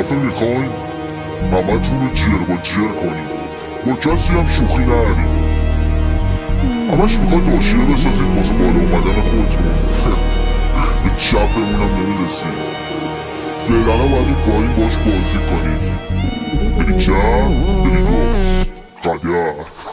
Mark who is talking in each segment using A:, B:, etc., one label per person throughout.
A: دفعه میخواین همه تون رو جر با جر کنیم، با کسی هم شوخی نریم. همش میخواید حاشیه بسازید واسه بالا اومدن خودتون. به چپ بمونم نمیرسید. فعلا باید پایین باش بازی کنید. بری چپ بری راست قدر.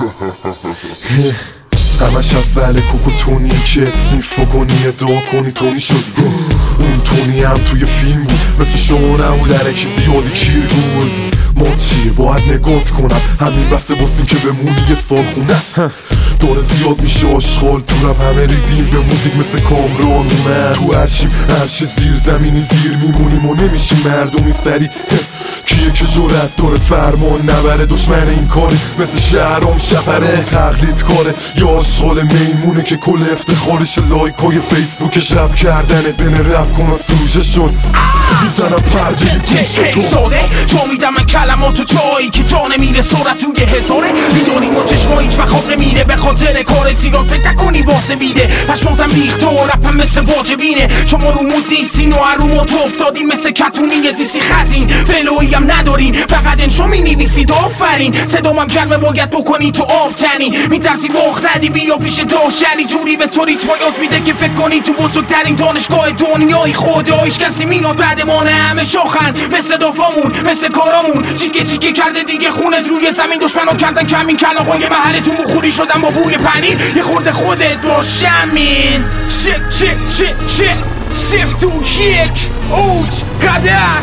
B: همش اول کوکوتونی که اسنیف کنی ادعا کنی تونی شدی. اون تونی هم توی فیلم بود، مثل شما نبود درکی زیادی کیرگوز. ما چیه باید نگات کنم، همین بسه باسیم که بمونی یه سال خونت. داره زیاد میشه آشغال تو رب، همه ریدیم به موزیک مثل کامران اومد. تو هرچیم هرچه زیر زمینی زیر میمونیم و نمیشیم مردمی سری. کیه که جرأت داره فرمان نبره، دشمن این کاری مثل شهرام شپره. تقلید کاره یا آشغال میمونه که کل افتخارش لایکای فیسبوک شب کردنه. بنه رفت کن سوژه شد میزنم پرده گوش تو
C: ساده تو میدم من کلماتو جایی که تا نمیره سرعت توی هزاره. میدونی ما چشما هیچ وقت خواب نمیره به خاطر کار زیاد فکر نکنی واسه میده. پشماتم ریخته و رپم مثل واجبینه، شما رو مود نیستین و هرومو تو افتادین مثل کتونی دیسی خزین. فلویی هم ندارین فقط انشا مینویسید آفرین. صدامم گرمه باید بکنی تو آب تنی، میترسی وقت ندی بیا پیش داشتنی. جوری به تو ریتم یاد میده که فکر کنی تو بزرگترین دانشگاه دنیای خدایش کسی میاد بعد ما نه همه شاخن مثل دافامون مثل کارامون. چیکه چیکه کرده دیگه خونت روی زمین، دشمنا کردن کمین کلاغای محلتون بخوری شدن با بوی پنیر. یه خورده خودت باش همین چک چک چک چک صفر تو یک اوج قدر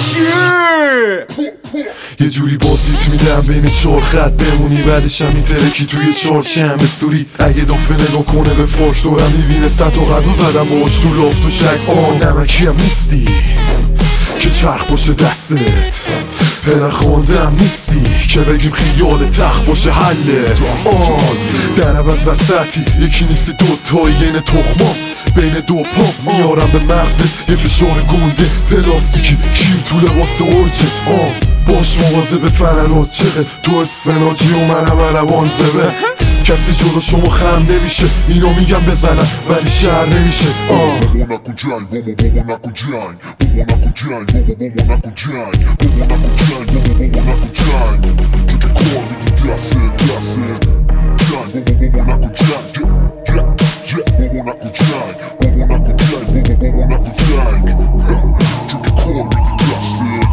B: یه جوری بازیت میدم بین چار خط بمونی، بعدش هم میترکی توی چهارشنبه سوری. اگه دافه نگاه کنه به فاش دارم میبینه سطح و غذا زدم باش تو لافت و شک. نمکی هم نیستی که چرخ باشه دستت، پدر خانده هم نیستی که بگیم خیال تخت باشه حلت. در عوض وسطی یکی نیستی دوتایی این تخما بین دو پاپ میارم به مغزت یه فشار گنده پلاستیکی کیر تو لباس ارجت. باش مواظب فرنات چقه تو اسفناجی و منم روان زبه. کسی جلو شما خم نمیشه، اینا میگم بزنم ولی شهر نمیشه.
A: بابا نکن جنگ بابا نکن جنگ بابا نکن جنگ بابا نکن جنگ بابا نکن جنگ بابا نکن جنگ. تو که کار میدی دسته جنگ بابا نکن جنگ بابا نکن جنگ بابا نکن جنگ بابا نکن جنگ. تو که کار میدی دسته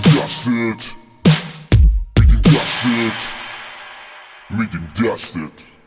A: Meet him dusted.